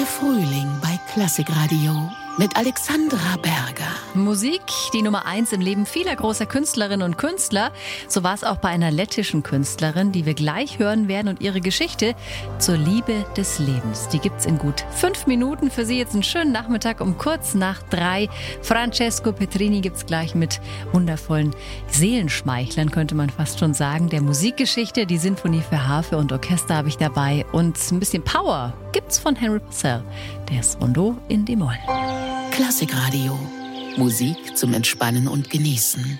Der Frühling bei Klassikradio mit Alexandra Berger. Musik, die Nummer 1 im Leben vieler großer Künstlerinnen und Künstler. So war es auch bei einer lettischen Künstlerin, die wir gleich hören werden, und ihre Geschichte zur Liebe des Lebens. Die gibt's in gut 5 Minuten. Für Sie jetzt einen schönen Nachmittag um kurz nach 3. Francesco Petrini gibt's gleich mit wundervollen Seelenschmeichlern, könnte man fast schon sagen, der Musikgeschichte. Die Sinfonie für Harfe und Orchester habe ich dabei. Und ein bisschen Power gibt's von Henry Purcell. Das Rondo in D-Moll. Klassikradio. Musik zum Entspannen und Genießen.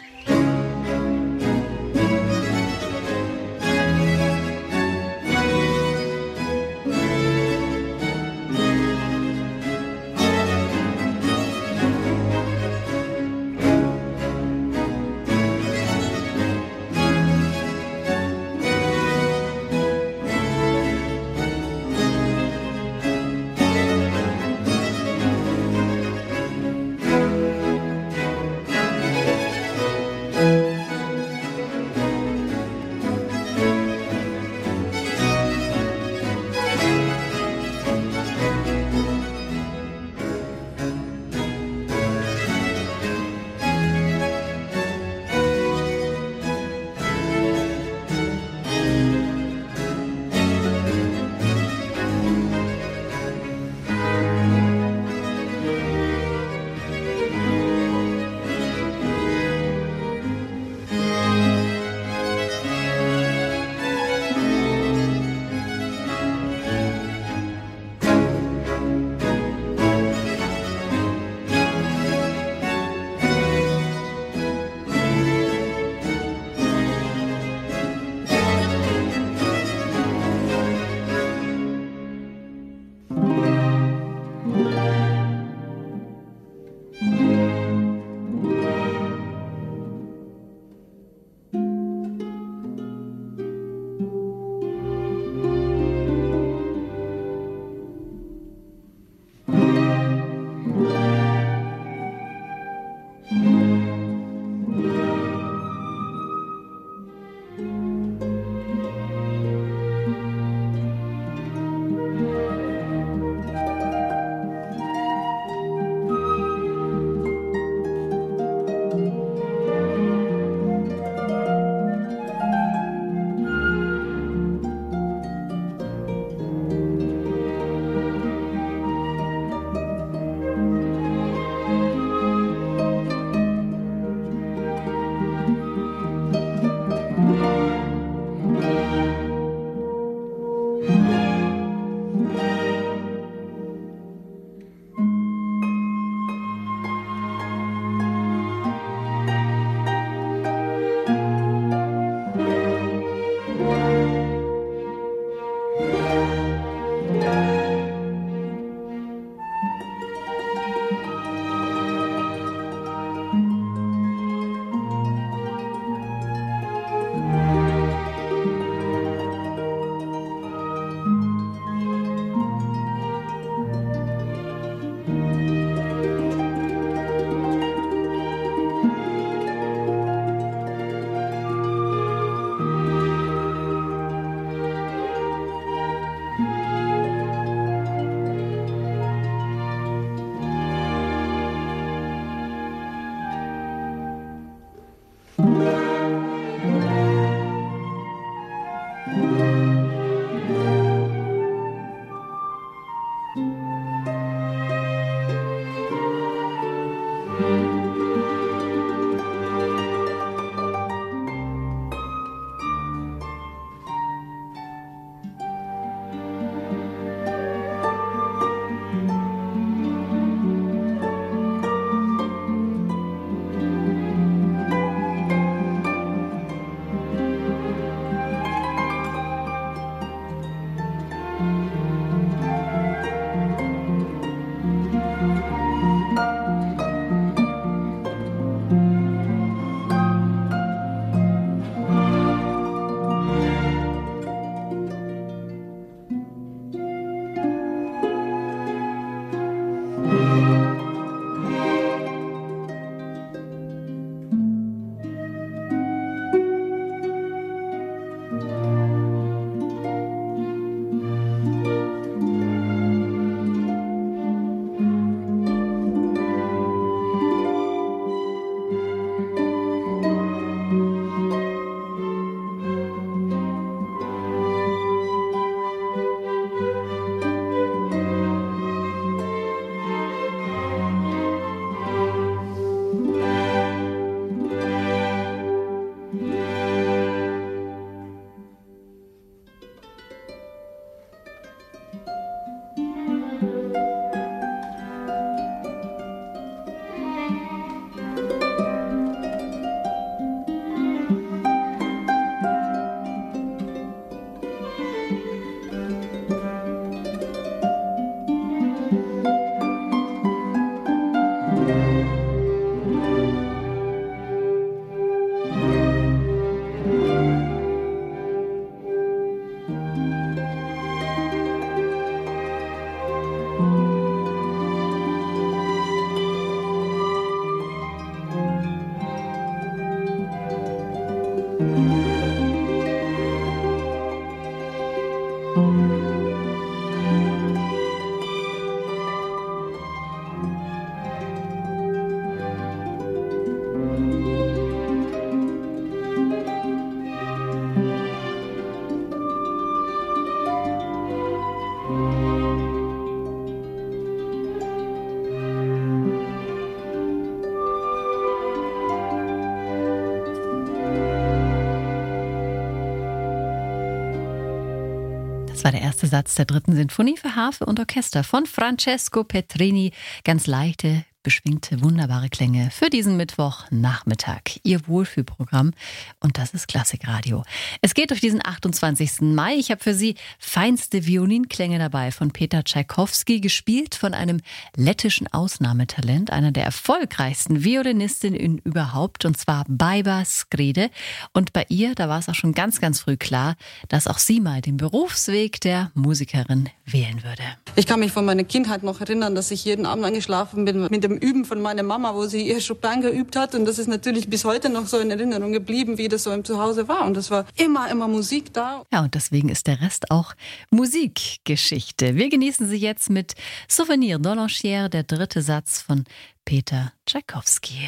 Das war der erste Satz der 3. Sinfonie für Harfe und Orchester von Francesco Petrini. Ganz leichte, beschwingte, wunderbare Klänge für diesen Mittwochnachmittag. Ihr Wohlfühlprogramm, und das ist Klassikradio. Es geht durch diesen 28. Mai. Ich habe für Sie feinste Violinklänge dabei von Peter Tschaikowski, gespielt von einem lettischen Ausnahmetalent, einer der erfolgreichsten Violinistinnen überhaupt, und zwar Baiba Skride. Und bei ihr, da war es auch schon ganz, ganz früh klar, dass auch sie mal den Berufsweg der Musikerin wählen würde. Ich kann mich von meiner Kindheit noch erinnern, dass ich jeden Abend eingeschlafen bin mit dem Üben von meiner Mama, wo sie ihr Chopin geübt hat. Und das ist natürlich bis heute noch so in Erinnerung geblieben, wie das so im Zuhause war. Und es war immer Musik da. Ja, und deswegen ist der Rest auch Musikgeschichte. Wir genießen sie jetzt mit Souvenir dans l'Enchère, der 3. Satz von Peter Tschaikowski.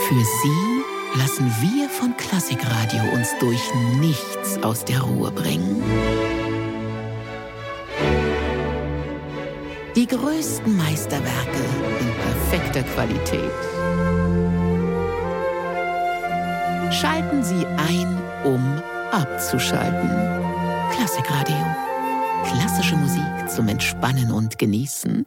Für Sie lassen wir von Klassikradio uns durch nichts aus der Ruhe bringen. Die größten Meisterwerke in perfekter Qualität. Schalten Sie ein, um abzuschalten. Klassikradio. Klassische Musik zum Entspannen und Genießen.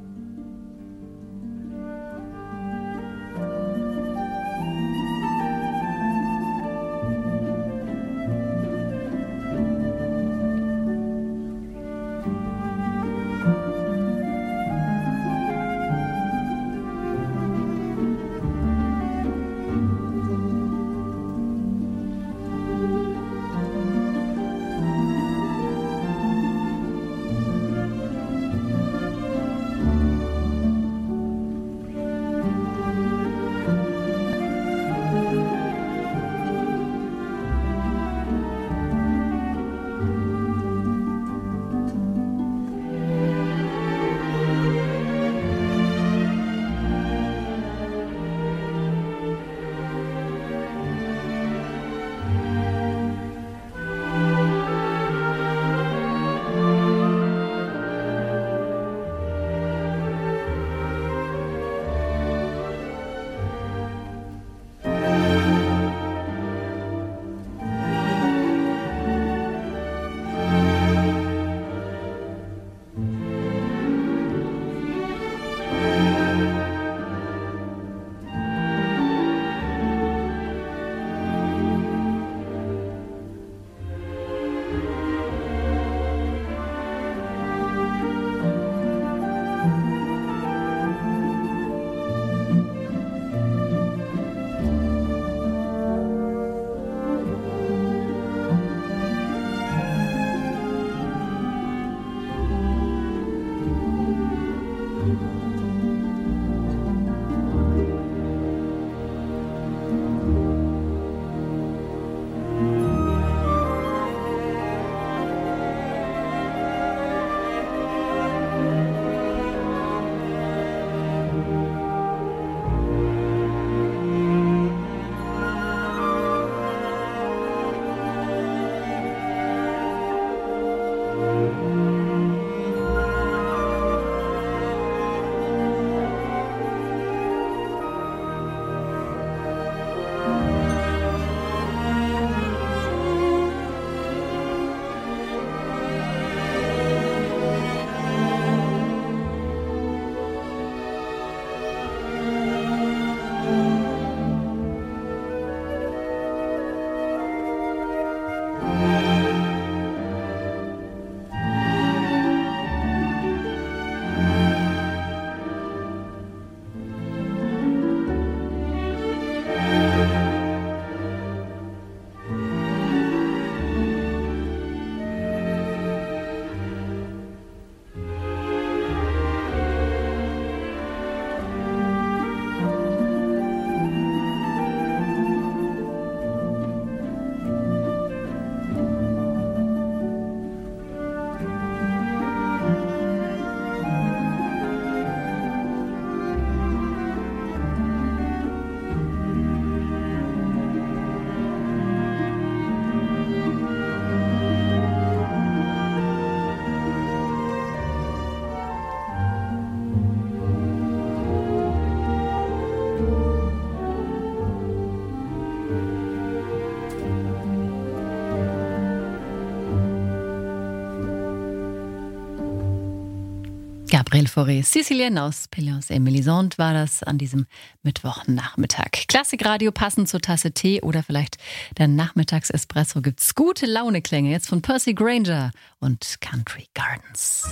Gabriel Fauré, Sicilienne aus Pelléance et Mélisande war das an diesem Mittwochnachmittag. Klassikradio passend zur Tasse Tee oder vielleicht der Nachmittagsespresso gibt's gute Launeklänge jetzt von Percy Grainger und Country Gardens.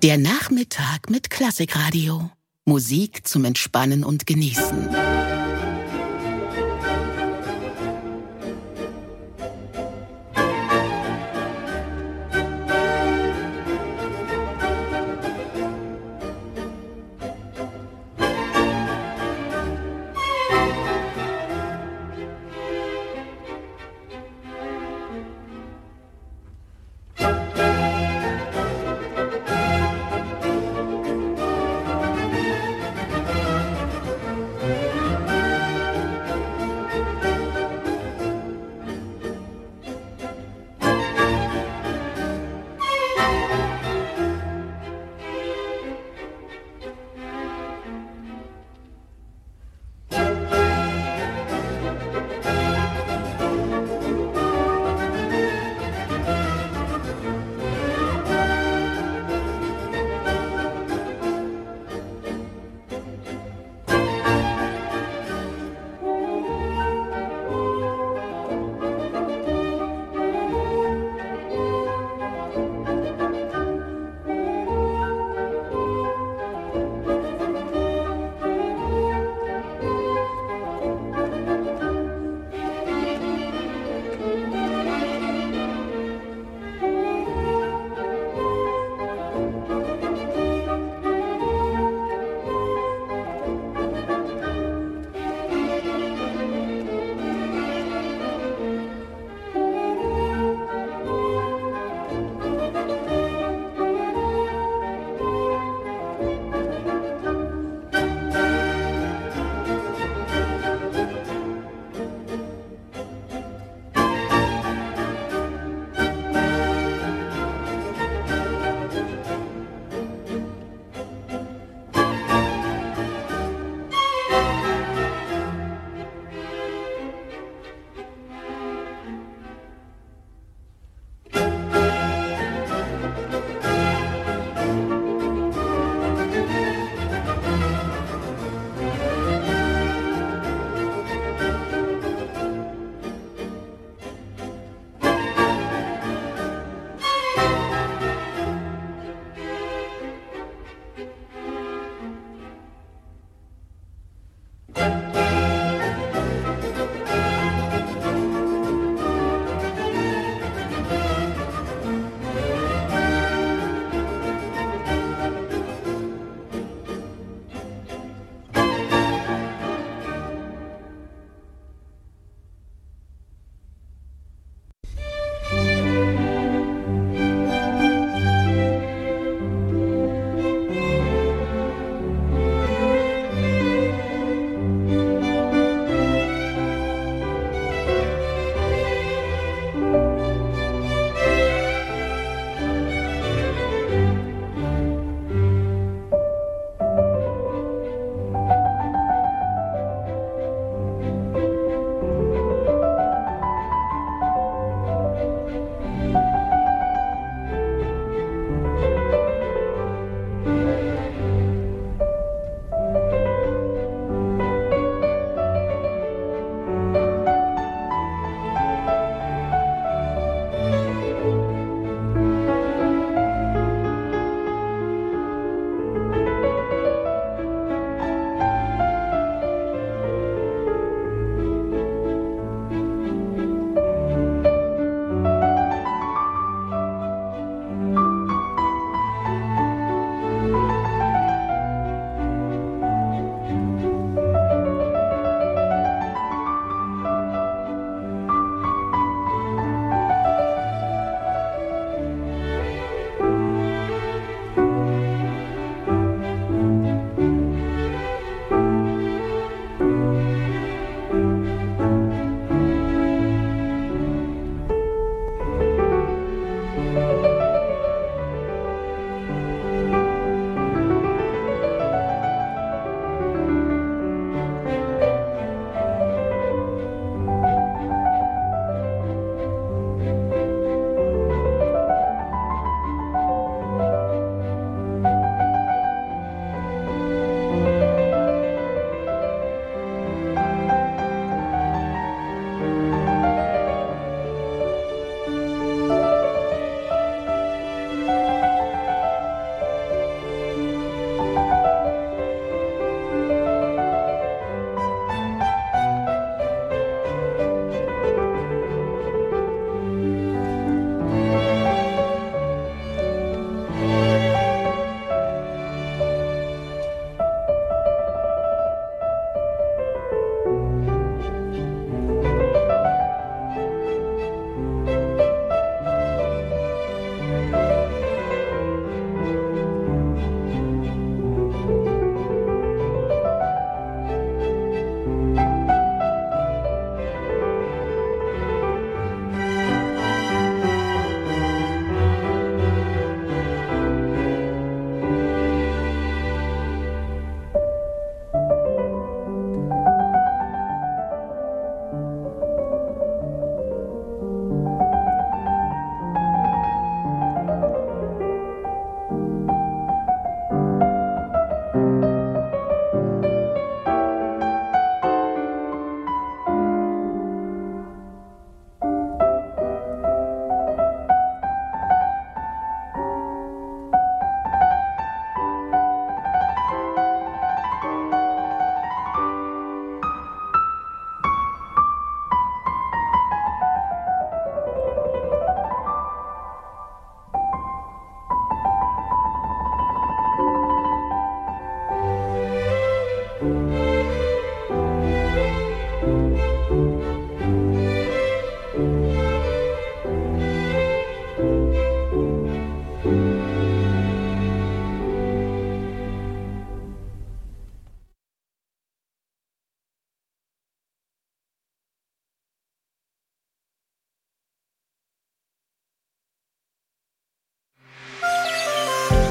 Der Nachmittag mit Klassikradio. Musik zum Entspannen und Genießen.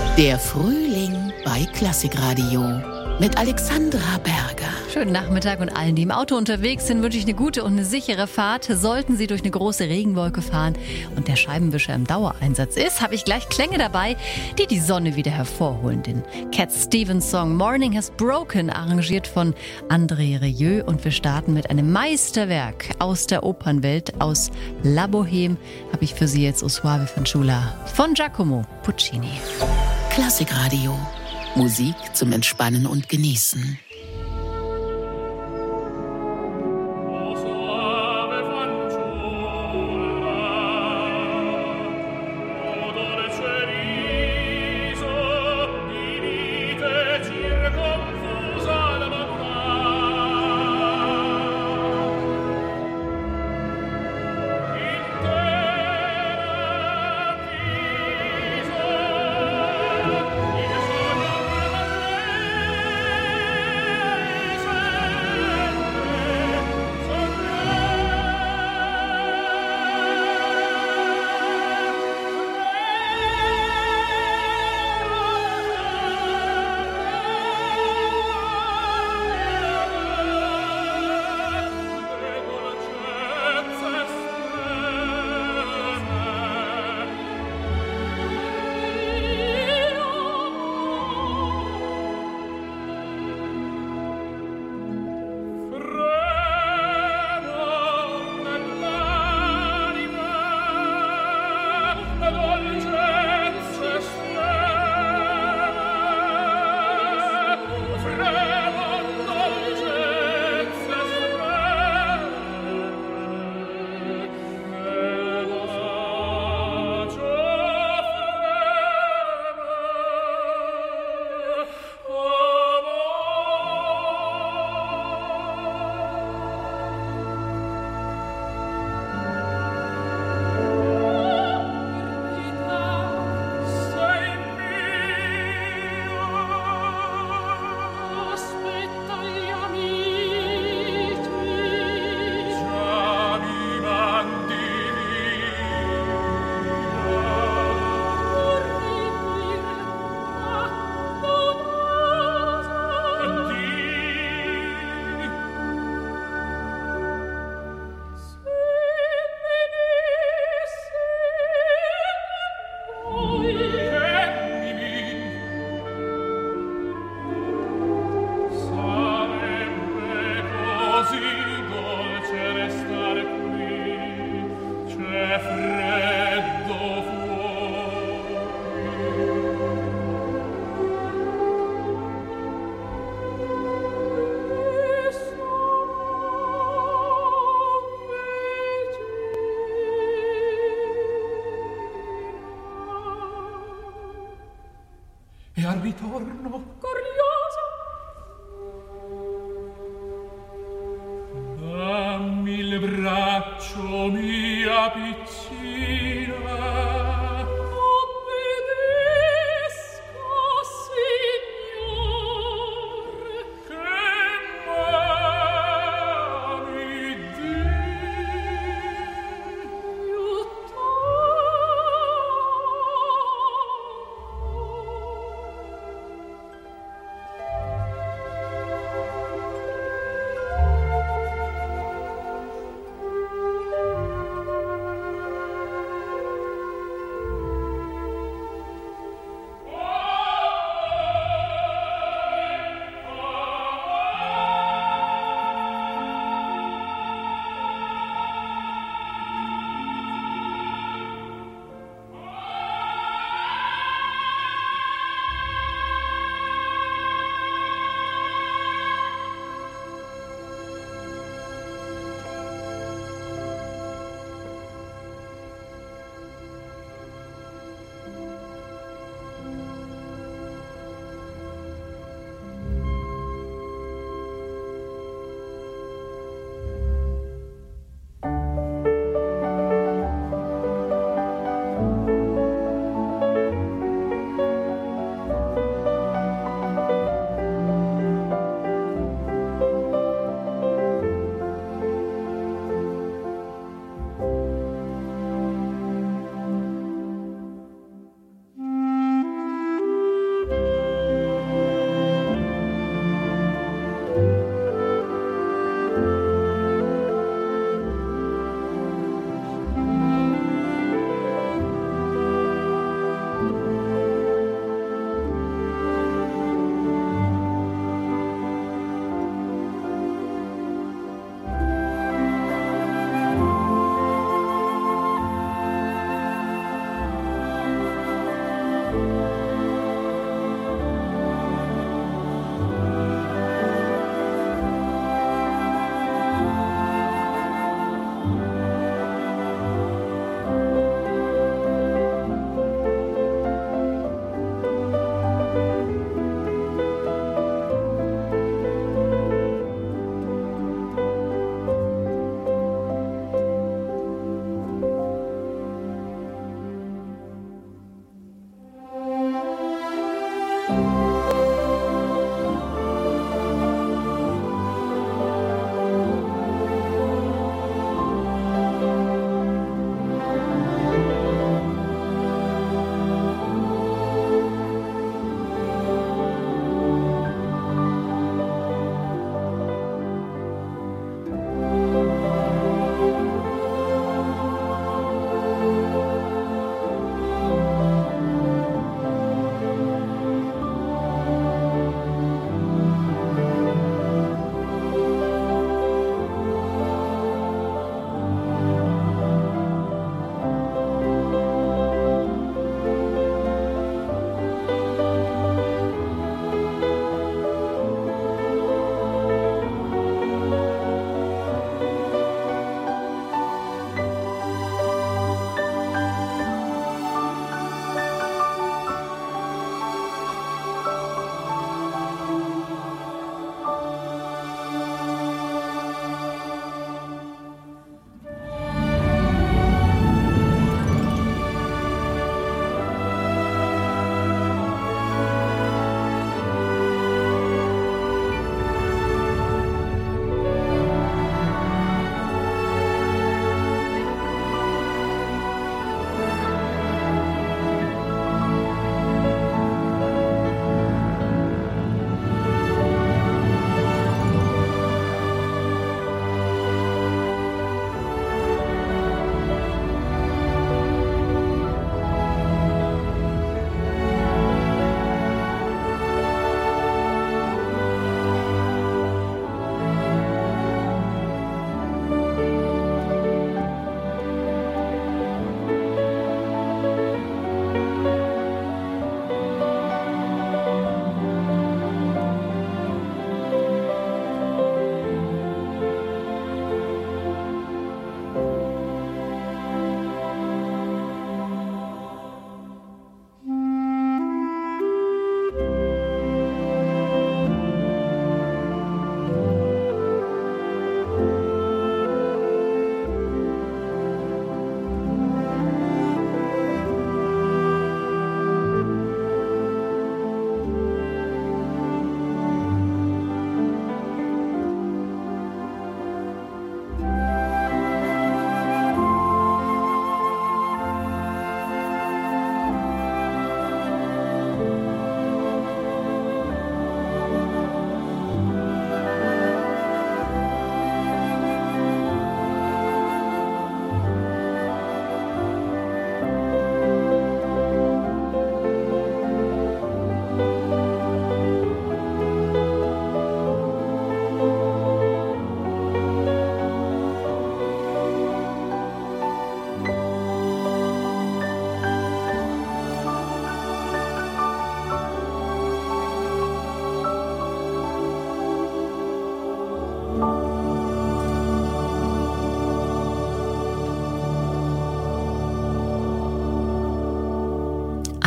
Der Frühling bei Klassikradio mit Alexandra Berger. Schönen Nachmittag und allen, die im Auto unterwegs sind, wünsche ich eine gute und eine sichere Fahrt. Sollten Sie durch eine große Regenwolke fahren und der Scheibenwischer im Dauereinsatz ist, habe ich gleich Klänge dabei, die die Sonne wieder hervorholen. Den Cat Stevens Song Morning Has Broken, arrangiert von André Rieu. Und wir starten mit einem Meisterwerk aus der Opernwelt, aus La Bohème, habe ich für Sie jetzt O Soave Fanciulla von Giacomo Puccini. Klassikradio. Musik zum Entspannen und Genießen. E al ritorno curioso dammi il braccio mia piccina, obbedisco signor, che m'ami di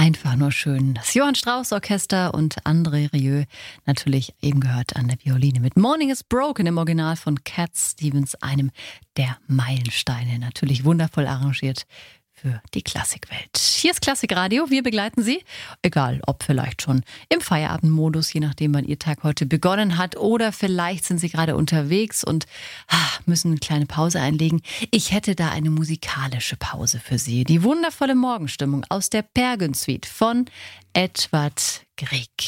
Einfach nur schön. Das Johann Strauss Orchester und André Rieu natürlich eben gehört an der Violine mit Morning is Broken im Original von Cat Stevens, einem der Meilensteine. Natürlich wundervoll arrangiert für die Klassikwelt. Hier ist Klassikradio, wir begleiten Sie, egal ob vielleicht schon im Feierabendmodus, je nachdem wann Ihr Tag heute begonnen hat, oder vielleicht sind Sie gerade unterwegs und müssen eine kleine Pause einlegen. Ich hätte da eine musikalische Pause für Sie. Die wundervolle Morgenstimmung aus der Bergen-Suite von Edvard Grieg.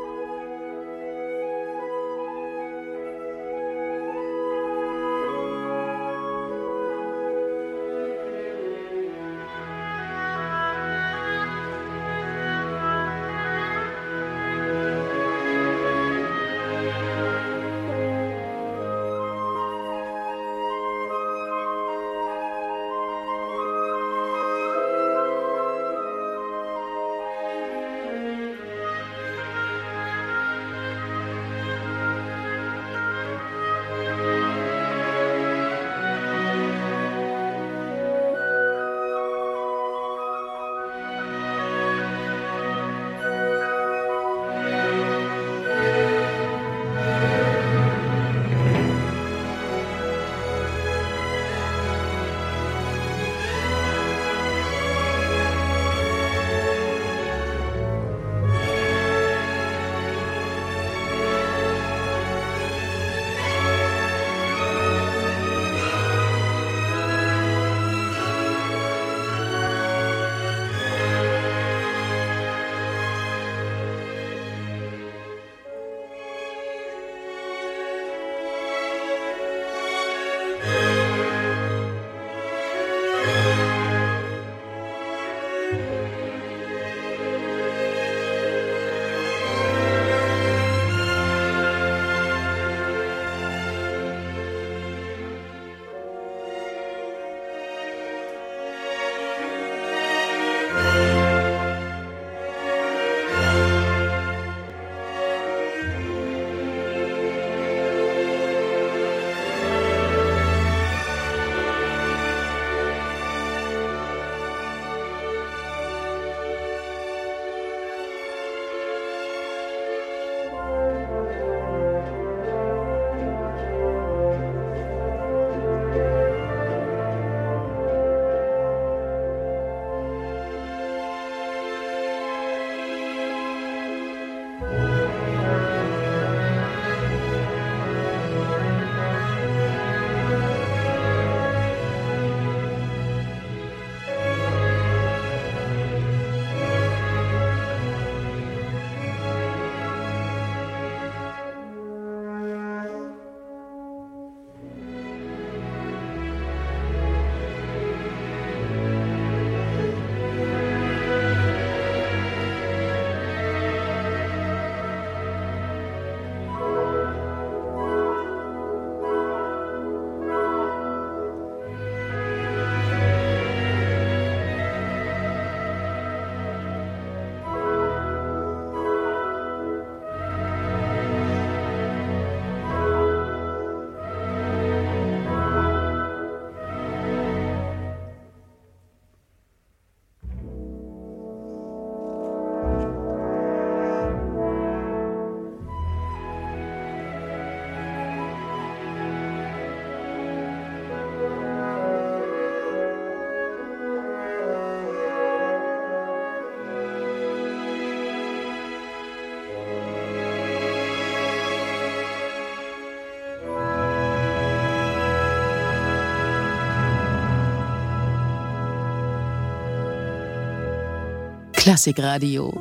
Klassikradio.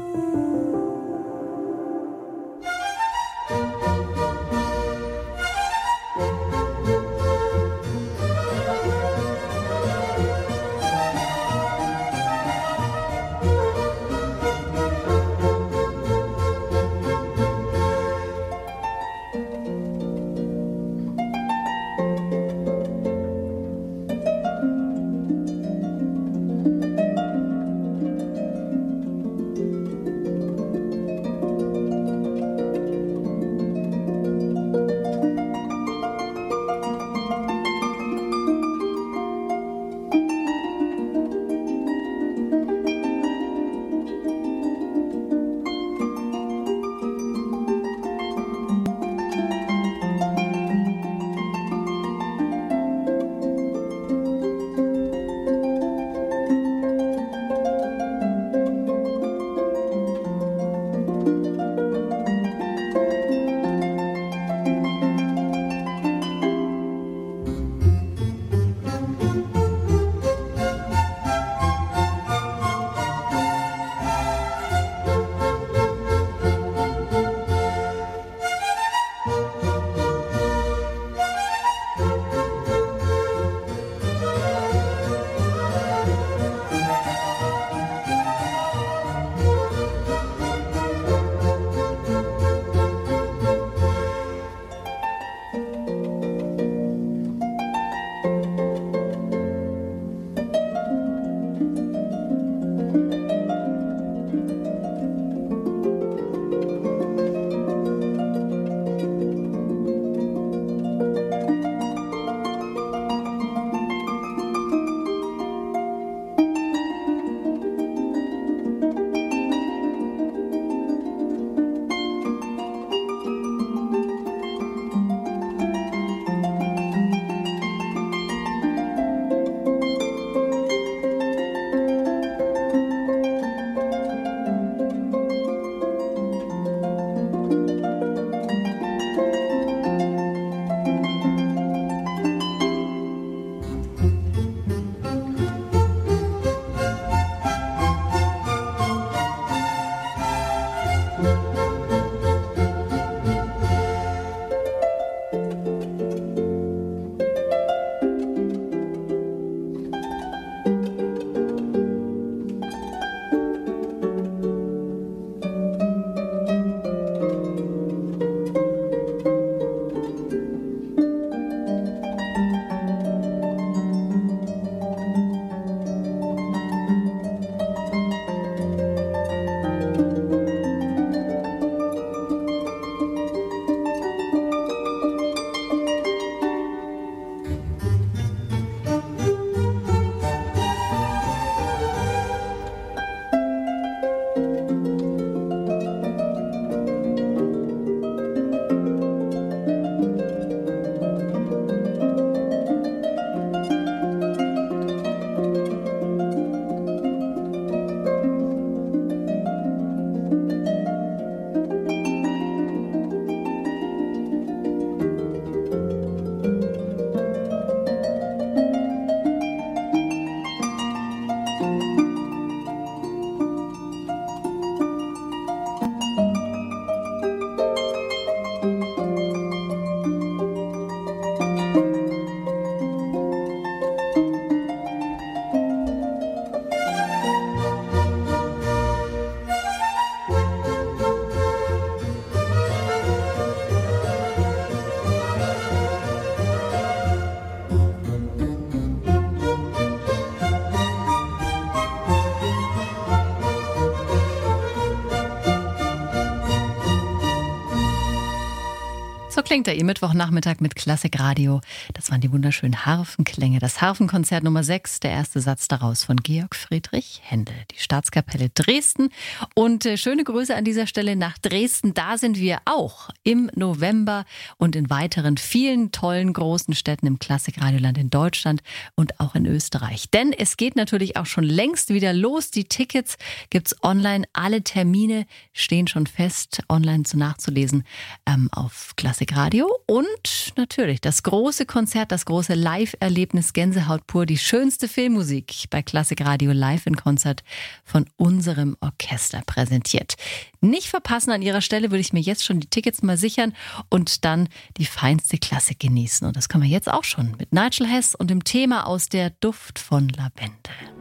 So klingt er, Ihr Mittwochnachmittag mit Klassikradio. Das waren die wunderschönen Harfenklänge. Das Harfenkonzert Nummer 6, der erste Satz daraus von Georg Friedrich Händel, die Staatskapelle Dresden. Und schöne Grüße an dieser Stelle nach Dresden. Da sind wir auch im November und in weiteren vielen tollen großen Städten im Klassikradioland in Deutschland und auch in Österreich. Denn es geht natürlich auch schon längst wieder los. Die Tickets gibt's online. Alle Termine stehen schon fest, online nachzulesen auf Klassikradio. Und natürlich das große Konzert, das große Live-Erlebnis Gänsehaut pur, die schönste Filmmusik bei Klassikradio live in Konzert von unserem Orchester präsentiert. Nicht verpassen, an Ihrer Stelle würde ich mir jetzt schon die Tickets mal sichern und dann die feinste Klassik genießen. Und das können wir jetzt auch schon mit Nigel Hess und dem Thema aus der Duft von Lavendel.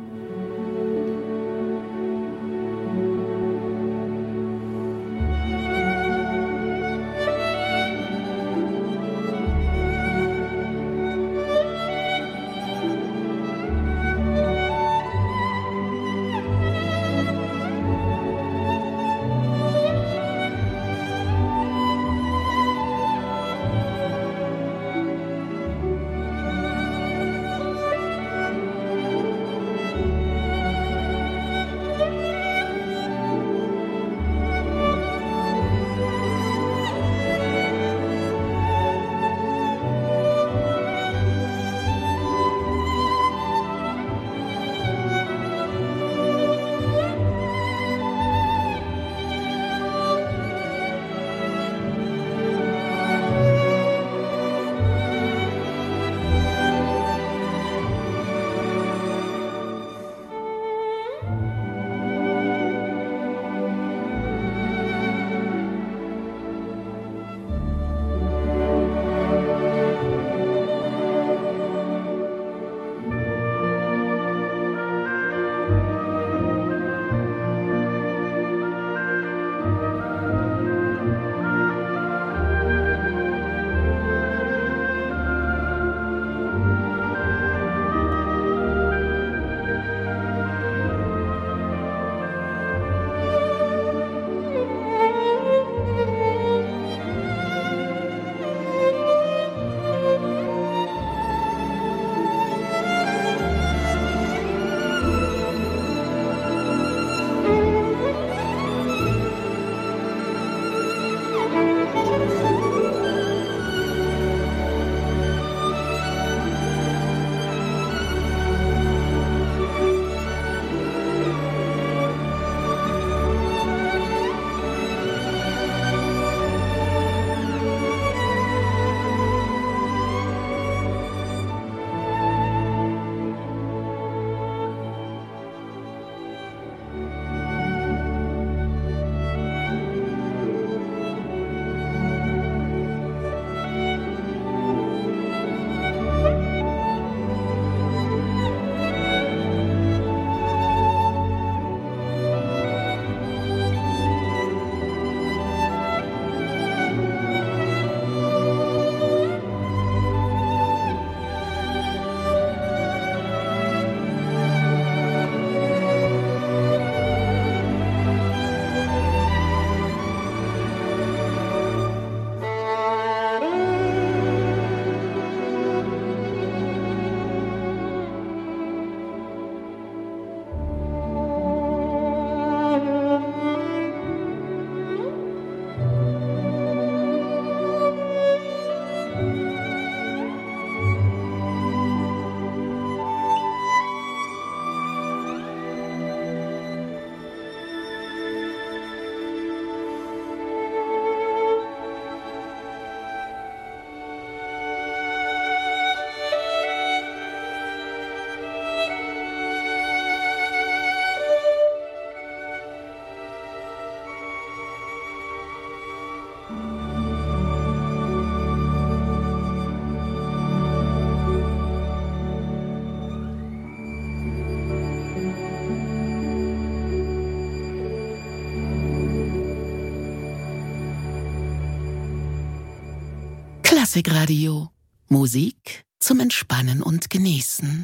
Klassikradio. Musik zum Entspannen und Genießen.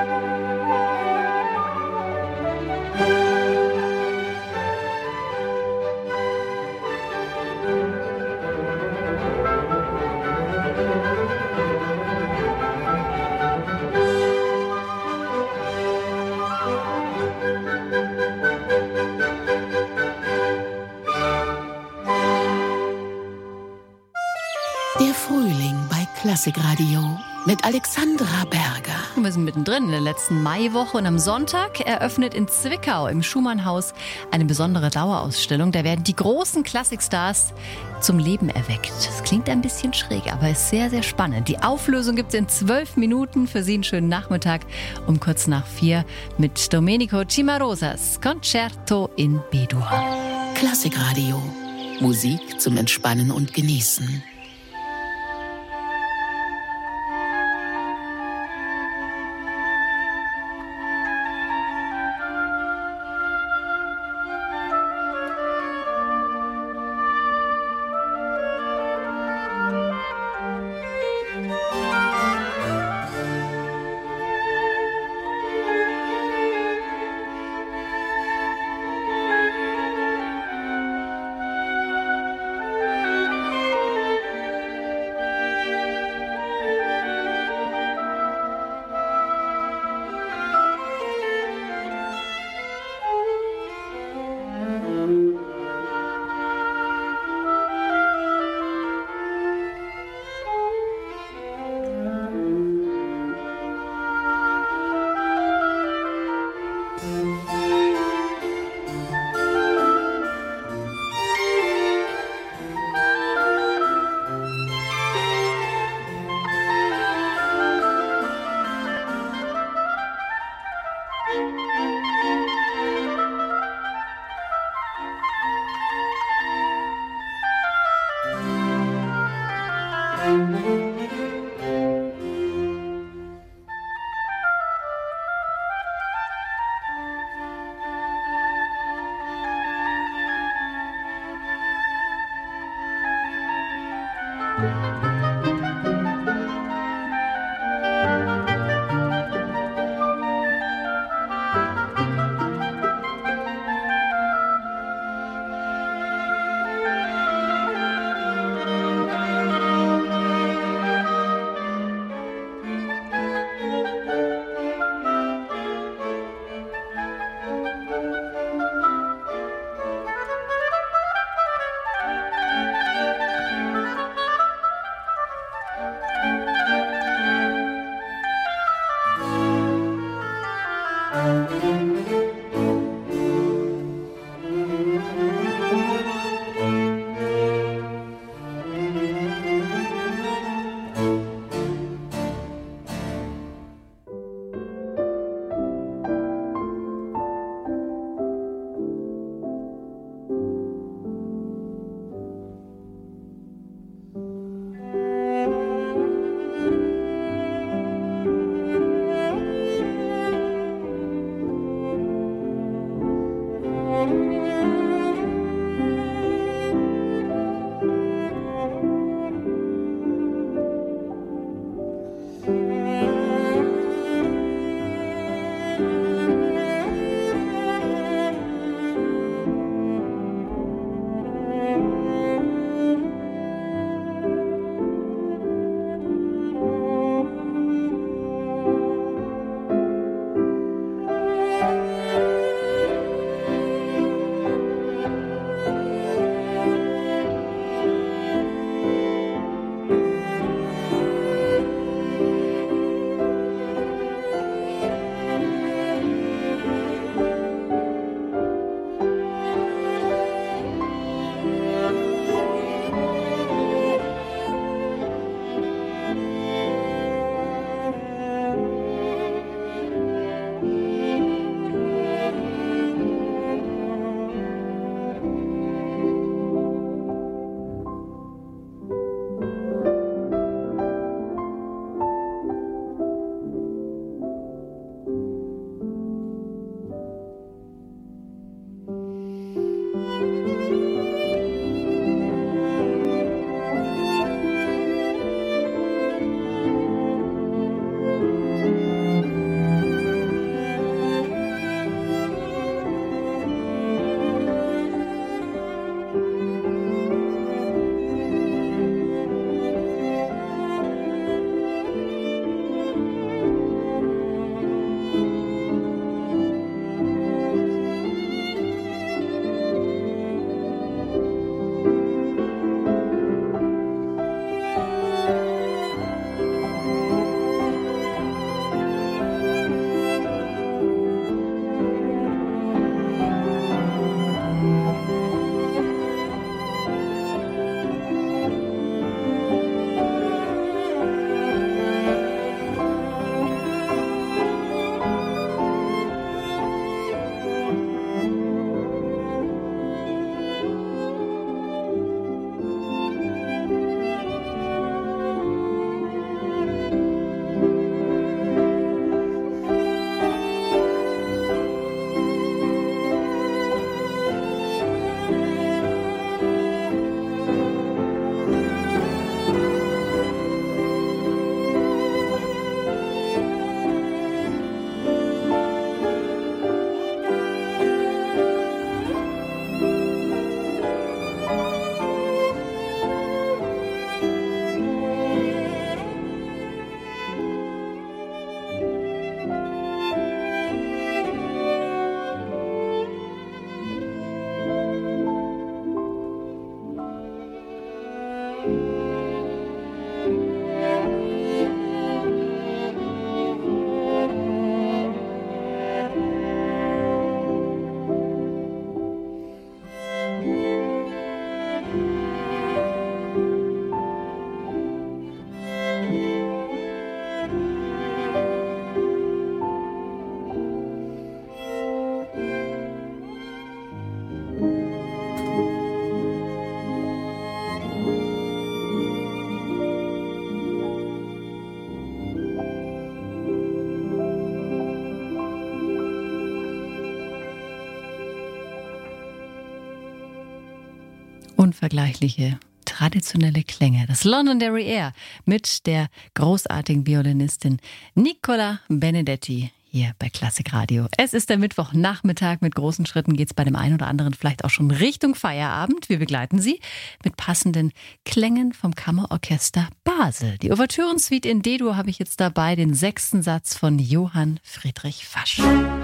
Der Frühling bei Klassikradio mit Alexandra Berger. Wir sind mittendrin in der letzten Maiwoche und am Sonntag eröffnet in Zwickau im Schumannhaus eine besondere Dauerausstellung. Da werden die großen Klassikstars zum Leben erweckt. Das klingt ein bisschen schräg, aber ist sehr, sehr spannend. Die Auflösung gibt es in 12 Minuten. Für Sie einen schönen Nachmittag um kurz nach 4 mit Domenico Cimarosas Concerto in B-Dur. Klassikradio. Musik zum Entspannen und Genießen. unvergleichliche traditionelle Klänge. Das Londonderry Air mit der großartigen Violinistin Nicola Benedetti hier bei Klassik Radio. Es ist der Mittwochnachmittag. Mit großen Schritten geht es bei dem einen oder anderen vielleicht auch schon Richtung Feierabend. Wir begleiten Sie mit passenden Klängen vom Kammerorchester Basel. Die Ouvertüren-Suite in D-Dur habe ich jetzt dabei, den 6. Satz von Johann Friedrich Fasch.